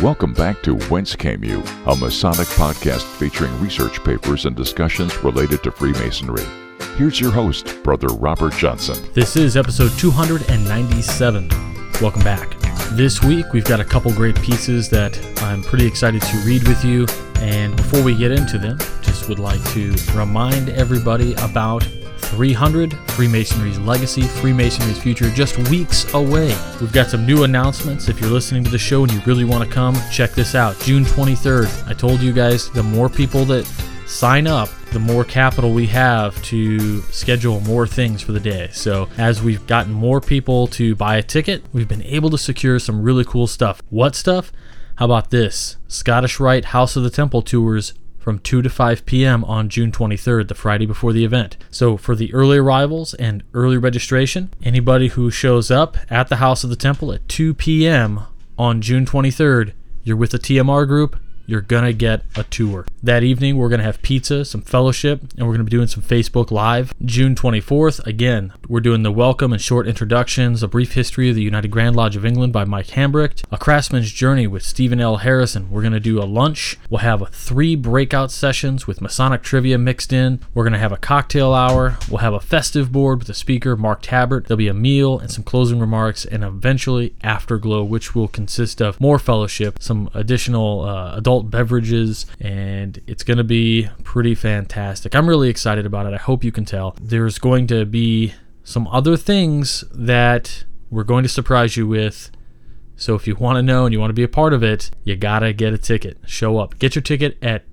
Welcome back to Whence Came You, a Masonic podcast featuring research papers and discussions related to Freemasonry. Here's your host, Brother Robert Johnson. This is episode 297. Welcome back. This week, we've got a couple great pieces that I'm pretty excited to read with you. And before we get into them, just would like to remind everybody about 300, Freemasonry's legacy, Freemasonry's future, just weeks away. We've got some new announcements. If you're listening to the show and you really want to come, check this out. June 23rd. I told you guys, the more people that sign up, the more capital we have to schedule more things for the day. So as we've gotten more people to buy a ticket, we've been able to secure some really cool stuff. What stuff? How about this? Scottish Rite House of the Temple tours from 2 to 5 p.m. on June 23rd, the Friday before the event. So for the early arrivals and early registration, anybody who shows up at the House of the Temple at 2 p.m. on June 23rd, you're with the TMR group, you're going to get a tour. That evening, we're going to have pizza, some fellowship, and we're going to be doing some Facebook Live. June 24th, again, we're doing the welcome and short introductions, a brief history of the United Grand Lodge of England by Mike Hambrecht, a craftsman's journey with Stephen L. Harrison. We're going to do a lunch. We'll have 3 breakout sessions with Masonic trivia mixed in. We're going to have a cocktail hour. We'll have a festive board with the speaker, Mark Tabbert. There'll be a meal and some closing remarks, and eventually Afterglow, which will consist of more fellowship, some additional adult beverages, and it's going to be pretty fantastic. I'm really excited about it. I hope you can tell. There's going to be some other things that we're going to surprise you with. So if you want to know and you want to be a part of it, you got to get a ticket. Show up. Get your ticket at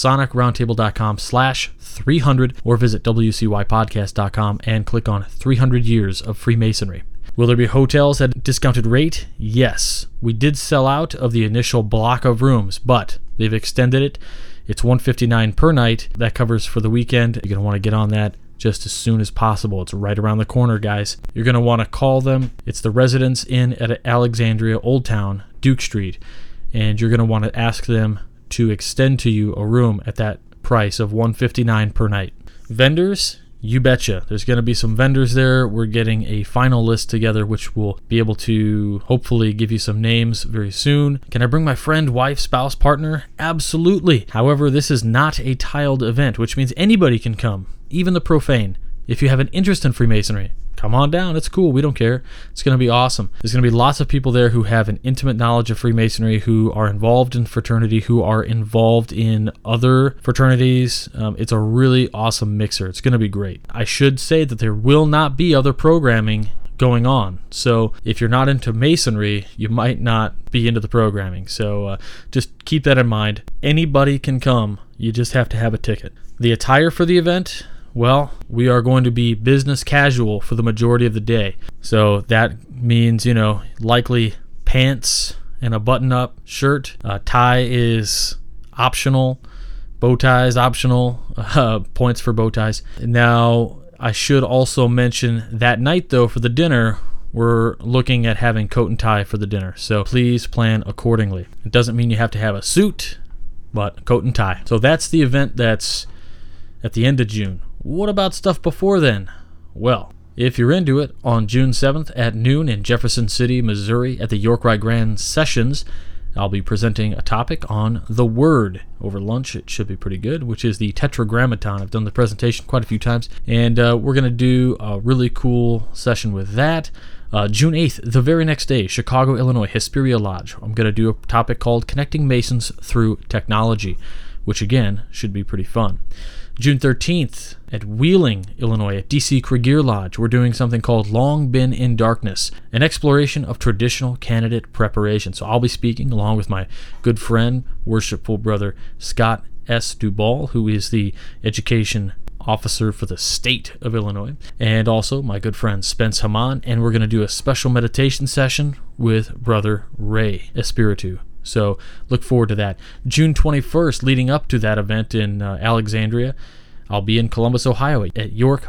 theMasonicRoundtable.com/300 or visit WCYpodcast.com and click on 300 Years of Freemasonry. Will there be hotels at a discounted rate? Yes. We did sell out of the initial block of rooms, but they've extended it. It's $159 per night. That covers for the weekend. You're going to want to get on that just as soon as possible. It's right around the corner, guys. You're going to want to call them. It's the Residence Inn at Alexandria, Old Town, Duke Street. And you're going to want to ask them to extend to you a room at that price of $159 per night. Vendors? You betcha. There's going to be some vendors there. We're getting a final list together, which will be able to hopefully give you some names very soon. Can I bring my friend, wife, spouse, partner? Absolutely. However, this is not a tiled event, which means anybody can come, even the profane. If you have an interest in Freemasonry, come on down. It's cool. We don't care. It's going to be awesome. There's going to be lots of people there who have an intimate knowledge of Freemasonry, who are involved in fraternity, who are involved in other fraternities. It's a really awesome mixer. It's going to be great. I should say that there will not be other programming going on. So if you're not into Masonry, you might not be into the programming. So just keep that in mind. Anybody can come. You just have to have a ticket. The attire for the event, well, we are going to be business casual for the majority of the day. So that means, likely pants and a button-up shirt. Tie is optional. Bow tie is optional. Points for bow ties. Now, I should also mention that night, though, for the dinner, we're looking at having coat and tie for the dinner. So please plan accordingly. It doesn't mean you have to have a suit, but coat and tie. So that's the event that's at the end of June. What about stuff before then? Well, if you're into it, on June 7th at noon in Jefferson City, Missouri at the York Rite Grand Sessions, I'll be presenting a topic on the Word. Over lunch, it should be pretty good, which is the Tetragrammaton. I've done the presentation quite a few times, and we're going to do a really cool session with that. June 8th, the very next day, Chicago, Illinois, Hesperia Lodge. I'm going to do a topic called Connecting Masons Through Technology, which again should be pretty fun. June 13th at Wheeling, Illinois, at DC Kregier Lodge, we're doing something called Long Been in Darkness, an exploration of traditional candidate preparation. So I'll be speaking along with my good friend, worshipful brother Scott S. Duball, who is the education officer for the state of Illinois, and also my good friend Spence Haman, and we're going to do a special meditation session with Brother Ray Espiritu. So look forward to that. June 21st, leading up to that event in Alexandria, I'll be in Columbus, Ohio at York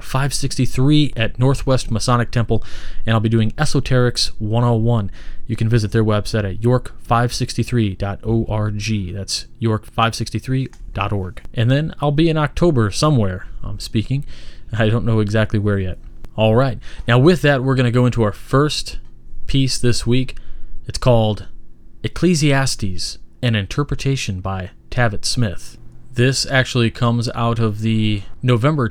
563 at Northwest Masonic Temple, and I'll be doing Esoterics 101. You can visit their website at york563.org. That's york563.org. And then I'll be in October somewhere, I'm speaking. I don't know exactly where yet. All right. Now with that, we're going to go into our first piece this week. It's called Ecclesiastes, an interpretation by Tavitt Smith. This actually comes out of the November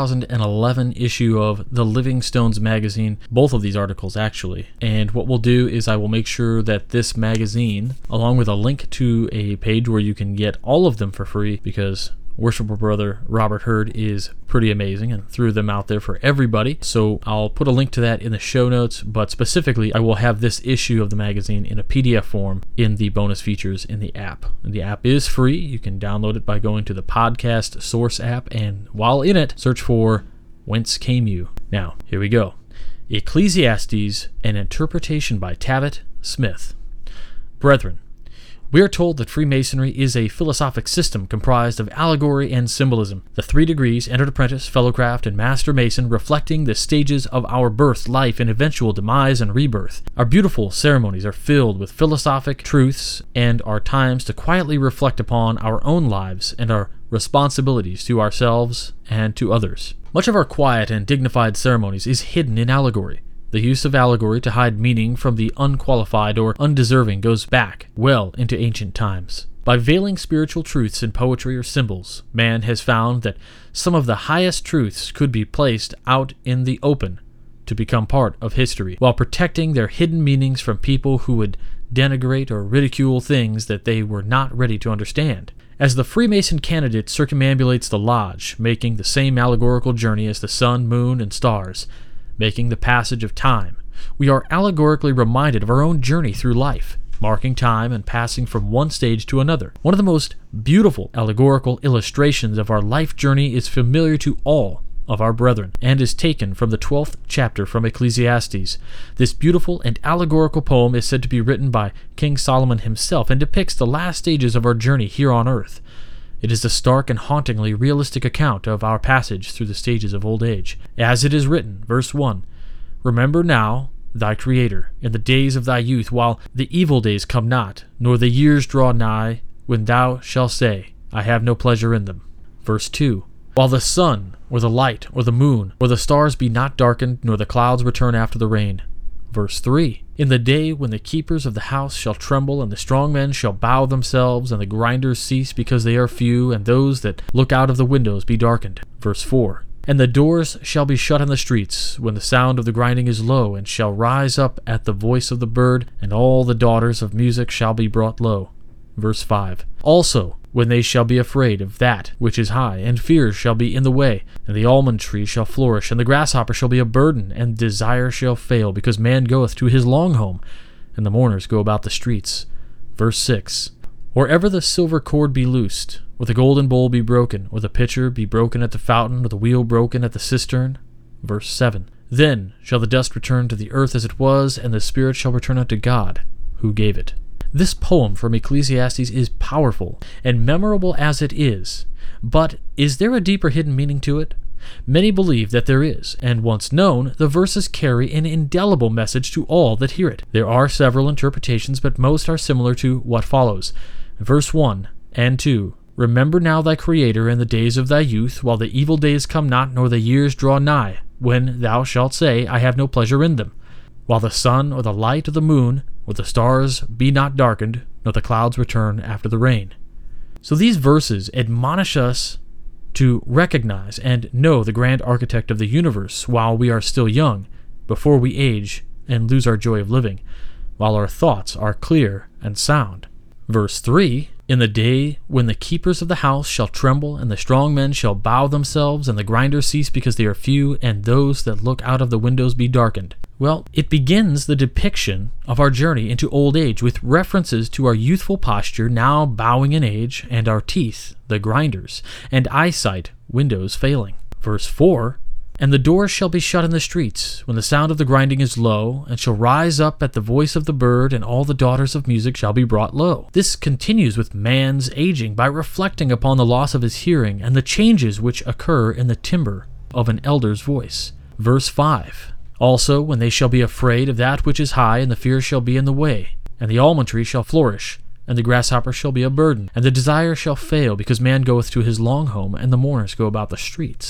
2011 issue of the Living Stones magazine, both of these articles actually. And what we'll do is I will make sure that this magazine, along with a link to a page where you can get all of them for free, because Worshipful Brother Robert Hurd is pretty amazing and threw them out there for everybody. So I'll put a link to that in the show notes, but specifically I will have this issue of the magazine in a PDF form in the bonus features in the app. And the app is free. You can download it by going to the Podcast Source app, and while in it, search for Whence Came You. Now, here we go. Ecclesiastes, an interpretation by Tavitt Smith. Brethren, we are told that Freemasonry is a philosophic system comprised of allegory and symbolism, the 3 degrees, entered apprentice, fellowcraft, and master mason, reflecting the stages of our birth, life, and eventual demise and rebirth. Our beautiful ceremonies are filled with philosophic truths and are times to quietly reflect upon our own lives and our responsibilities to ourselves and to others. Much of our quiet and dignified ceremonies is hidden in allegory. The use of allegory to hide meaning from the unqualified or undeserving goes back well into ancient times. By veiling spiritual truths in poetry or symbols, man has found that some of the highest truths could be placed out in the open to become part of history, while protecting their hidden meanings from people who would denigrate or ridicule things that they were not ready to understand. As the Freemason candidate circumambulates the lodge, making the same allegorical journey as the sun, moon, and stars, making the passage of time, we are allegorically reminded of our own journey through life, marking time and passing from one stage to another. One of the most beautiful allegorical illustrations of our life journey is familiar to all of our brethren, and is taken from the 12th chapter from Ecclesiastes. This beautiful and allegorical poem is said to be written by King Solomon himself and depicts the last stages of our journey here on earth. It is a stark and hauntingly realistic account of our passage through the stages of old age. As it is written, verse 1, "Remember now thy Creator in the days of thy youth, while the evil days come not, nor the years draw nigh, when thou shalt say, I have no pleasure in them." Verse 2, "While the sun, or the light, or the moon, or the stars be not darkened, nor the clouds return after the rain." Verse 3, "In the day when the keepers of the house shall tremble, and the strong men shall bow themselves, and the grinders cease because they are few, and those that look out of the windows be darkened." Verse 4, "And the doors shall be shut in the streets, when the sound of the grinding is low, and shall rise up at the voice of the bird, and all the daughters of music shall be brought low." Verse 5, "Also, when they shall be afraid of that which is high, and fear shall be in the way, and the almond tree shall flourish, and the grasshopper shall be a burden, and desire shall fail, because man goeth to his long home, and the mourners go about the streets." Verse 6, "Or ever the silver cord be loosed, or the golden bowl be broken, or the pitcher be broken at the fountain, or the wheel broken at the cistern." Verse 7, "Then shall the dust return to the earth as it was, and the spirit shall return unto God, who gave it." This poem from Ecclesiastes is powerful and memorable as it is, but is there a deeper hidden meaning to it? Many believe that there is, and once known, the verses carry an indelible message to all that hear it. There are several interpretations, but most are similar to what follows. Verse 1 and 2, "Remember now thy Creator in the days of thy youth, while the evil days come not, nor the years draw nigh, when thou shalt say, I have no pleasure in them. While the sun, or the light, or the moon, or the stars be not darkened, nor the clouds return after the rain." So these verses admonish us to recognize and know the grand architect of the universe while we are still young, before we age and lose our joy of living, while our thoughts are clear and sound. Verse 3, "In the day when the keepers of the house shall tremble, and the strong men shall bow themselves, and the grinders cease because they are few, and those that look out of the windows be darkened." Well, it begins the depiction of our journey into old age with references to our youthful posture now bowing in age, and our teeth, the grinders, and eyesight, windows failing. Verse 4, "And the doors shall be shut in the streets, when the sound of the grinding is low, and shall rise up at the voice of the bird, and all the daughters of music shall be brought low." This continues with man's aging by reflecting upon the loss of his hearing and the changes which occur in the timbre of an elder's voice. Verse 5, "Also when they shall be afraid of that which is high, and the fear shall be in the way, and the almond tree shall flourish, and the grasshopper shall be a burden, and the desire shall fail, because man goeth to his long home, and the mourners go about the streets."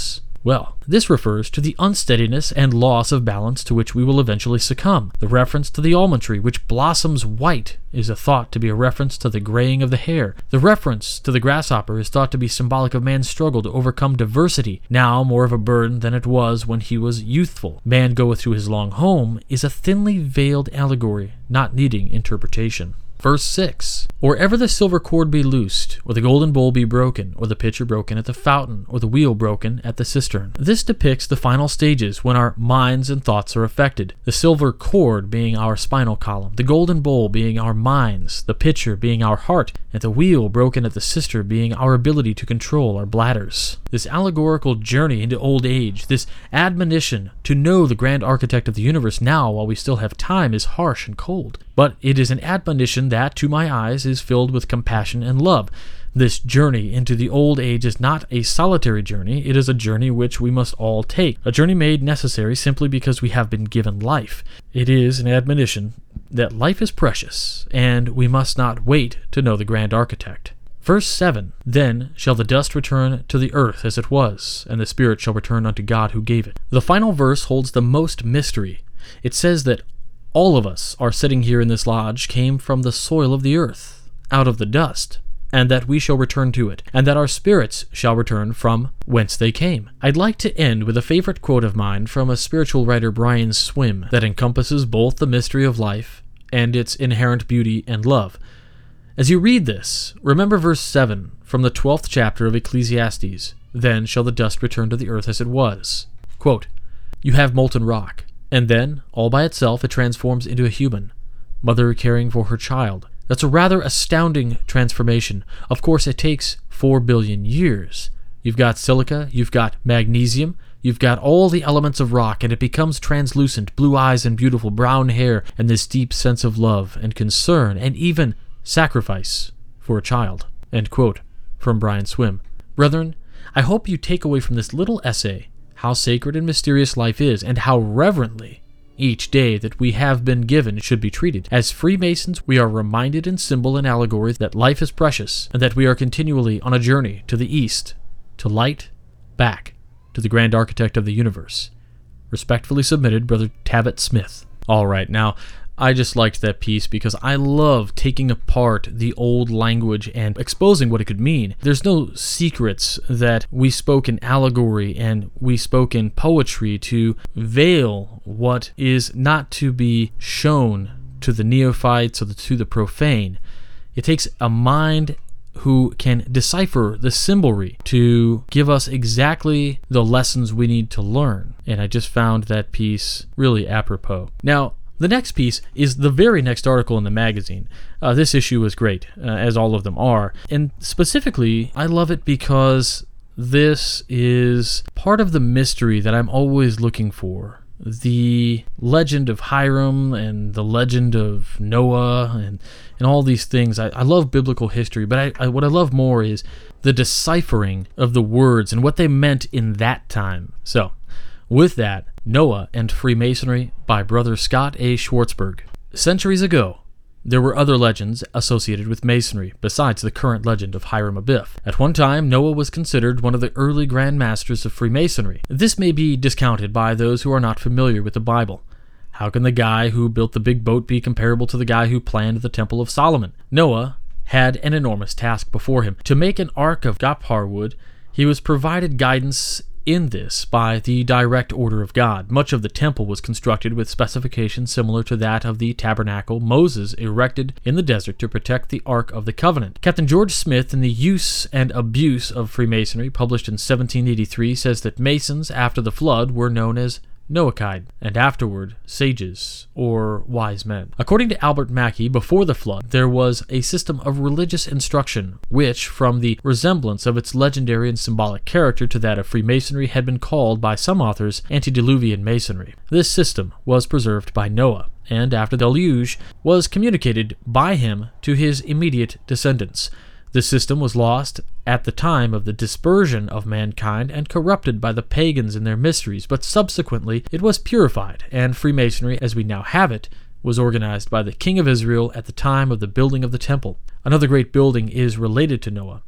Well, this refers to the unsteadiness and loss of balance to which we will eventually succumb. The reference to the almond tree, which blossoms white, is thought to be a reference to the graying of the hair. The reference to the grasshopper is thought to be symbolic of man's struggle to overcome diversity, now more of a burden than it was when he was youthful. Man goeth to his long home is a thinly veiled allegory, not needing interpretation. Verse 6, or ever the silver cord be loosed, or the golden bowl be broken, or the pitcher broken at the fountain, or the wheel broken at the cistern. This depicts the final stages when our minds and thoughts are affected. The silver cord being our spinal column, the golden bowl being our minds, the pitcher being our heart, and the wheel broken at the cistern being our ability to control our bladders. This allegorical journey into old age, this admonition to know the grand architect of the universe now while we still have time, is harsh and cold. But it is an admonition that, to my eyes, is filled with compassion and love. This journey into the old age is not a solitary journey, it is a journey which we must all take, a journey made necessary simply because we have been given life. It is an admonition that life is precious, and we must not wait to know the grand architect. Verse 7, then shall the dust return to the earth as it was, and the spirit shall return unto God who gave it. The final verse holds the most mystery. It says that all of us are sitting here in this lodge came from the soil of the earth, out of the dust, and that we shall return to it, and that our spirits shall return from whence they came. I'd like to end with a favorite quote of mine from a spiritual writer, Brian Swimme, that encompasses both the mystery of life and its inherent beauty and love. As you read this, remember verse 7 from the 12th chapter of Ecclesiastes, then shall the dust return to the earth as it was. Quote, you have molten rock, and then, all by itself, it transforms into a human, mother caring for her child. That's a rather astounding transformation. Of course, it takes 4 billion years. You've got silica, you've got magnesium, you've got all the elements of rock, and it becomes translucent, blue eyes and beautiful brown hair, and this deep sense of love and concern, and even sacrifice for a child. End quote from Brian Swimme. Brethren, I hope you take away from this little essay how sacred and mysterious life is, and how reverently each day that we have been given should be treated. As Freemasons, we are reminded in symbol and allegory that life is precious, and that we are continually on a journey to the east, to light, back, to the grand architect of the universe. Respectfully submitted, Brother Tabat Smith. All right, now, I just liked that piece because I love taking apart the old language and exposing what it could mean. There's no secrets that we spoke in allegory and we spoke in poetry to veil what is not to be shown to the neophytes or to the profane. It takes a mind who can decipher the symbolry to give us exactly the lessons we need to learn. And I just found that piece really apropos. Now, the next piece is the very next article in the magazine. This issue is great, as all of them are. And specifically, I love it because this is part of the mystery that I'm always looking for. The legend of Hiram and the legend of Noah and all these things. I love biblical history, but what I love more is the deciphering of the words and what they meant in that time. So, with that, Noah and Freemasonry by Brother Scott A. Schwartzberg. Centuries ago, there were other legends associated with Masonry, besides the current legend of Hiram Abiff. At one time, Noah was considered one of the early Grand Masters of Freemasonry. This may be discounted by those who are not familiar with the Bible. How can the guy who built the big boat be comparable to the guy who planned the Temple of Solomon? Noah had an enormous task before him. To make an ark of gopher wood, he was provided guidance in this by the direct order of God. Much of the temple was constructed with specifications similar to that of the tabernacle Moses erected in the desert to protect the Ark of the Covenant. Captain George Smith, in The Use and Abuse of Freemasonry, published in 1783, says that Masons, after the flood, were known as Noachide, and afterward sages, or wise men. According to Albert Mackey, before the flood, there was a system of religious instruction, which, from the resemblance of its legendary and symbolic character to that of Freemasonry, had been called by some authors antediluvian masonry. This system was preserved by Noah, and after the deluge, was communicated by him to his immediate descendants. This system was lost at the time of the dispersion of mankind and corrupted by the pagans in their mysteries, but subsequently it was purified, and Freemasonry, as we now have it, was organized by the king of Israel at the time of the building of the temple. Another great building is related to Noah.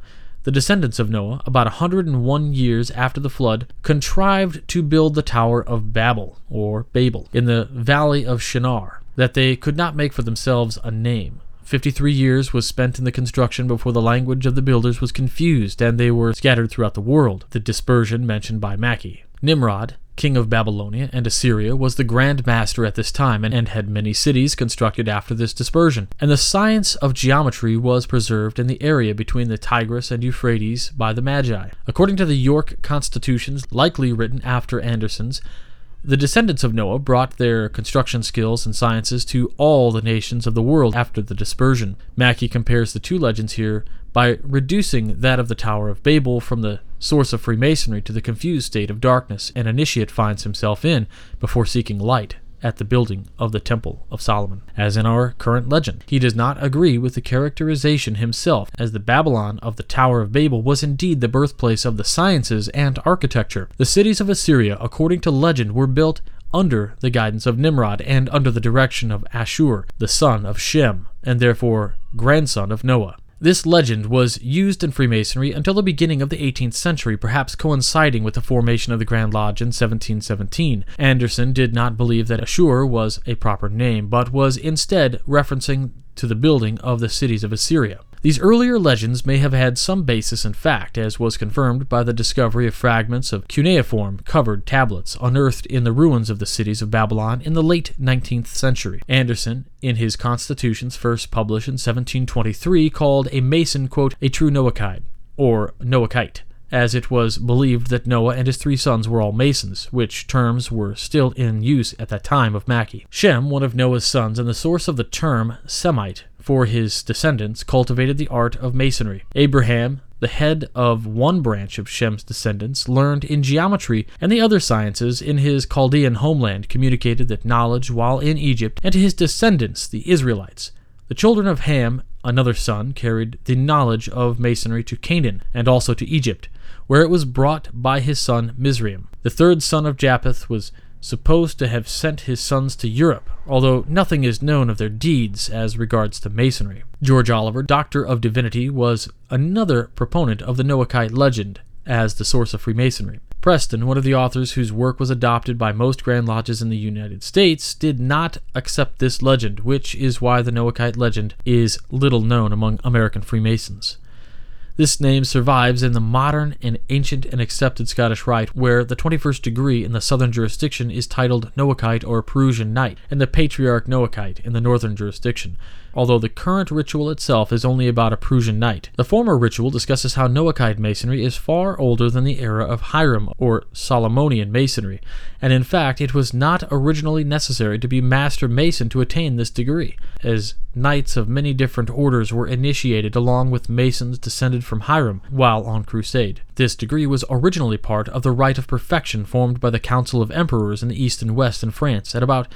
the descendants of Noah, about 101 years after the flood, contrived to build the Tower of Babel, or Babel, in the valley of Shinar, that they could not make for themselves a name. 53 years was spent in the construction before the language of the builders was confused, and they were scattered throughout the world, the dispersion mentioned by Mackey. Nimrod, king of Babylonia and Assyria, was the grand master at this time and had many cities constructed after this dispersion. And the science of geometry was preserved in the area between the Tigris and Euphrates by the Magi. According to the York constitutions, likely written after Anderson's, the descendants of Noah brought their construction skills and sciences to all the nations of the world after the dispersion. Mackey compares the two legends here by reducing that of the Tower of Babel from the source of Freemasonry to the confused state of darkness an initiate finds himself in before seeking light at the building of the Temple of Solomon. As in our current legend, he does not agree with the characterization himself, as the Babylon of the Tower of Babel was indeed the birthplace of the sciences and architecture. The cities of Assyria, according to legend, were built under the guidance of Nimrod and under the direction of Ashur, the son of Shem, and therefore grandson of Noah. This legend was used in Freemasonry until the beginning of the 18th century, perhaps coinciding with the formation of the Grand Lodge in 1717. Anderson did not believe that Ashur was a proper name, but was instead referencing to the building of the cities of Assyria. These earlier legends may have had some basis in fact, as was confirmed by the discovery of fragments of cuneiform covered tablets unearthed in the ruins of the cities of Babylon in the late 19th century. Anderson, in his Constitutions first published in 1723, called a Mason, quote, a true Noachide, or Noachite, as it was believed that Noah and his 3 sons were all Masons, which terms were still in use at that time of Mackey. Shem, one of Noah's sons and the source of the term Semite for his descendants, cultivated the art of masonry. Abraham, the head of one branch of Shem's descendants, learned in geometry and the other sciences in his Chaldean homeland, communicated that knowledge while in Egypt, and to his descendants, the Israelites. The children of Ham, another son, carried the knowledge of masonry to Canaan and also to Egypt, where it was brought by his son Mizraim. The 3rd son of Japheth was supposed to have sent his sons to Europe, although nothing is known of their deeds as regards to masonry. George Oliver, Doctor of Divinity, was another proponent of the Noachite legend as the source of Freemasonry. Preston, one of the authors whose work was adopted by most Grand Lodges in the United States, did not accept this legend, which is why the Noachite legend is little known among American Freemasons. This name survives in the modern and ancient and accepted Scottish Rite, where the 21st degree in the southern jurisdiction is titled Noachite or Perusian Knight, and the Patriarch Noachite in the northern jurisdiction, although the current ritual itself is only about a Perusian Knight. The former ritual discusses how Noachite masonry is far older than the era of Hiram or Solomonian masonry, and in fact it was not originally necessary to be Master Mason to attain this degree, as knights of many different orders were initiated along with masons descended from Hiram while on crusade. This degree was originally part of the rite of perfection formed by the Council of Emperors in the East and West in France at about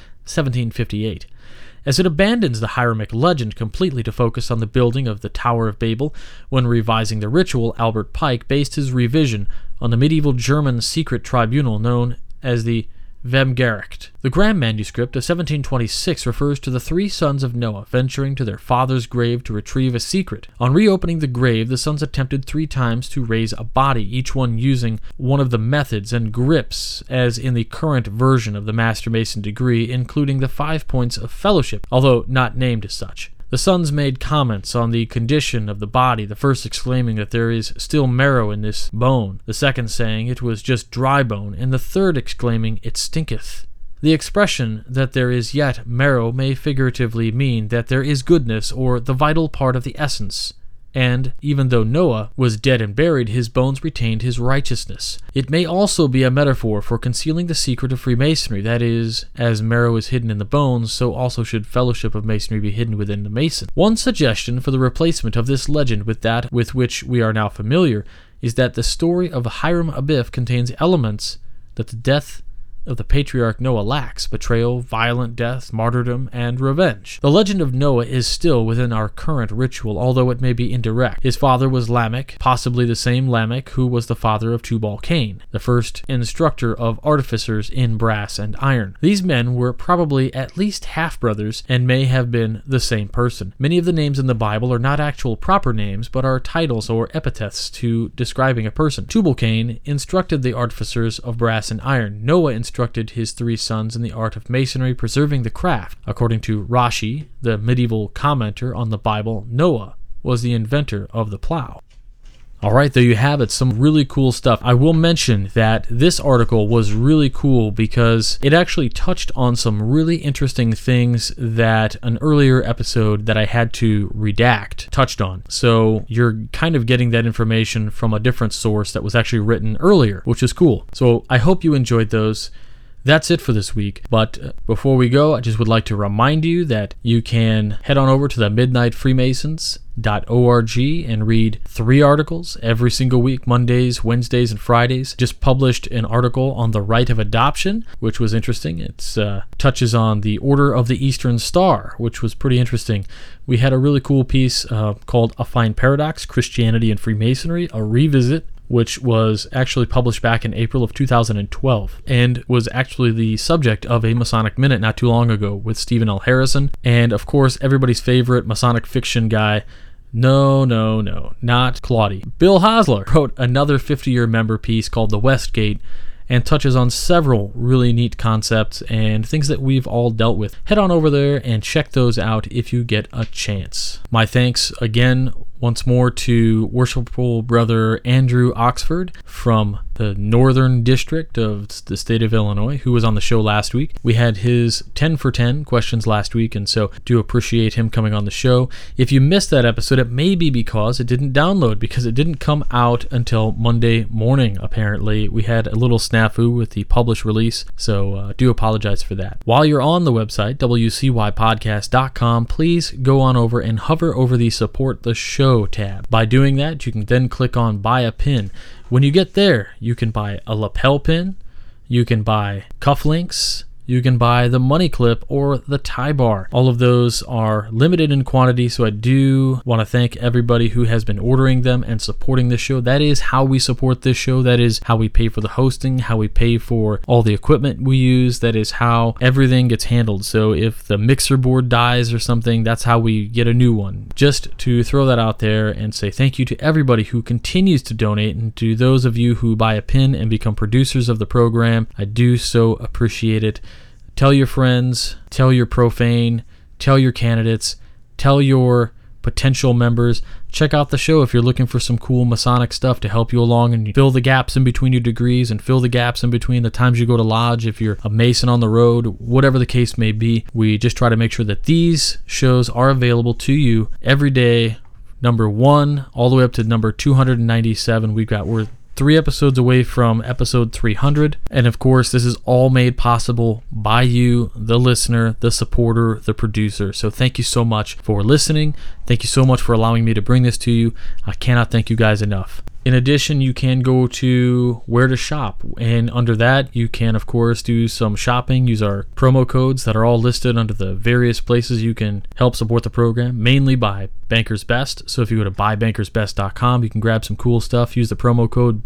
1758. As it abandons the Hiramic legend completely to focus on the building of the Tower of Babel, when revising the ritual, Albert Pike based his revision on the medieval German secret tribunal known as the Vehmgericht. The Graham manuscript of 1726 refers to the 3 sons of Noah venturing to their father's grave to retrieve a secret. On reopening the grave, the sons attempted 3 times to raise a body, each one using one of the methods and grips as in the current version of the Master Mason degree, including the 5 points of fellowship, although not named as such. The sons made comments on the condition of the body, the first exclaiming that there is still marrow in this bone, the second saying it was just dry bone, and the third exclaiming it stinketh. The expression that there is yet marrow may figuratively mean that there is goodness or the vital part of the essence, and even though Noah was dead and buried, his bones retained his righteousness. It may also be a metaphor for concealing the secret of Freemasonry, that is, as marrow is hidden in the bones, so also should fellowship of masonry be hidden within the mason. One suggestion for the replacement of this legend with that with which we are now familiar is that the story of Hiram Abiff contains elements that the death of the patriarch Noah lacks: betrayal, violent death, martyrdom, and revenge. The legend of Noah is still within our current ritual, although it may be indirect. His father was Lamech, possibly the same Lamech who was the father of Tubal-Cain, the first instructor of artificers in brass and iron. These men were probably at least half-brothers and may have been the same person. Many of the names in the Bible are not actual proper names, but are titles or epithets to describing a person. Tubal-Cain instructed the artificers of brass and iron. Noah instructed his 3 sons in the art of masonry, preserving the craft. According to Rashi, the medieval commenter on the Bible, Noah was the inventor of the plow. All right, there you have it, some really cool stuff. I will mention that this article was really cool because it actually touched on some really interesting things that an earlier episode that I had to redact touched on. So you're kind of getting that information from a different source that was actually written earlier, which is cool. So I hope you enjoyed those. That's it for this week, but before we go, I just would like to remind you that you can head on over to the midnightfreemasons.org and read 3 articles every single week, Mondays, Wednesdays, and Fridays. Just published an article on the right of adoption, which was interesting. It touches on the Order of the Eastern Star, which was pretty interesting. We had a really cool piece called A Fine Paradox, Christianity and Freemasonry, a revisit, which was actually published back in April of 2012 and was actually the subject of a Masonic Minute not too long ago with Stephen L. Harrison, and of course everybody's favorite Masonic fiction guy, not Claudy. Bill Hosler wrote another 50-year member piece called The Westgate and touches on several really neat concepts and things that we've all dealt with. Head on over there and check those out if you get a chance. My thanks again once more to Worshipful Brother Andrew Oxford from the Northern District of the state of Illinois, who was on the show last week. We had his 10 for 10 questions last week, and so do appreciate him coming on the show. If you missed that episode, it may be because it didn't download, because it didn't come out until Monday morning, apparently. We had a little snafu with the published release, so do apologize for that. While you're on the website, wcypodcast.com, please go on over and hover over the Support the Show tab. By doing that, you can then click on Buy a Pin. When you get there, you can buy a lapel pin, you can buy cufflinks, you can buy the money clip or the tie bar. All of those are limited in quantity, so I do want to thank everybody who has been ordering them and supporting this show. That is how we support this show. That is how we pay for the hosting, how we pay for all the equipment we use. That is how everything gets handled. So if the mixer board dies or something, that's how we get a new one. Just to throw that out there and say thank you to everybody who continues to donate, and to those of you who buy a pin and become producers of the program. I do so appreciate it. Tell your friends, tell your profane, tell your candidates, tell your potential members. Check out the show if you're looking for some cool Masonic stuff to help you along and fill the gaps in between your degrees and fill the gaps in between the times you go to lodge, if you're a Mason on the road, whatever the case may be. We just try to make sure that these shows are available to you every day, number 1 all the way up to number 297. We're 3 episodes away from episode 300, and of course this is all made possible by you, the listener, the supporter, the producer. So thank you so much for listening. Thank you so much for allowing me to bring this to you. I cannot thank you guys enough. In addition, you can go to where to shop, and under that you can of course do some shopping. Use our promo codes that are all listed under the various places you can help support the program, mainly by Bankers Best. So if you go to buybankersbest.com, you can grab some cool stuff. Use the promo code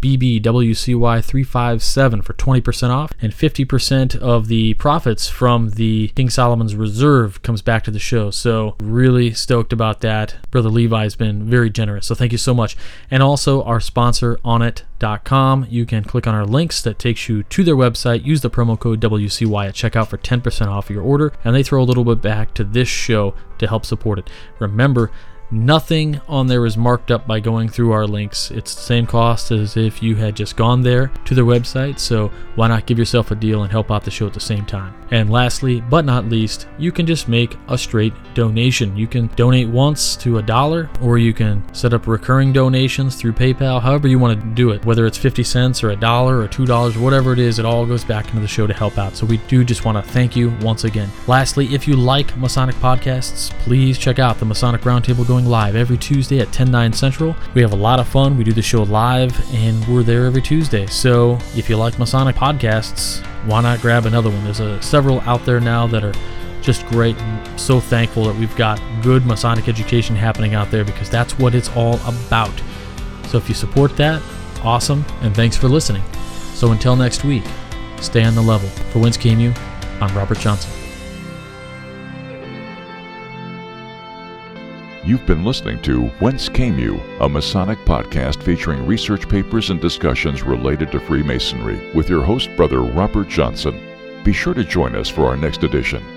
BBWCY357 for 20% off, and 50% of the profits from the King Solomon's Reserve comes back to the show. So really stoked about that. Brother Levi's been very generous, so thank you so much. And also our sponsor, Onnit.com. You can click on our links that takes you to their website. Use the promo code WCY at checkout for 10% off your order, and they throw a little bit back to this show to help support it. Remember, nothing on there is marked up by going through our links. It's the same cost as if you had just gone there to their website, so why not give yourself a deal and help out the show at the same time? And lastly, but not least, you can just make a straight donation. You can donate once to $1, or you can set up recurring donations through PayPal, however you want to do it. Whether it's 50 cents or $1 or $2, whatever it is, it all goes back into the show to help out. So we do just want to thank you once again. Lastly, if you like Masonic podcasts, please check out the Masonic Roundtable going going live every Tuesday at 10/9 Central. We have a lot of fun. We do the show live, and we're there every Tuesday. So if you like Masonic podcasts, why not grab another one? There's several out there now that are just great. I'm so thankful that we've got good Masonic education happening out there, because that's what it's all about. So if you support that, awesome, and thanks for listening. So until next week, stay on the level. For Whence Came You, I'm Robert Johnson. You've been listening to Whence Came You, a Masonic podcast featuring research papers and discussions related to Freemasonry with your host, Brother Robert Johnson. Be sure to join us for our next edition.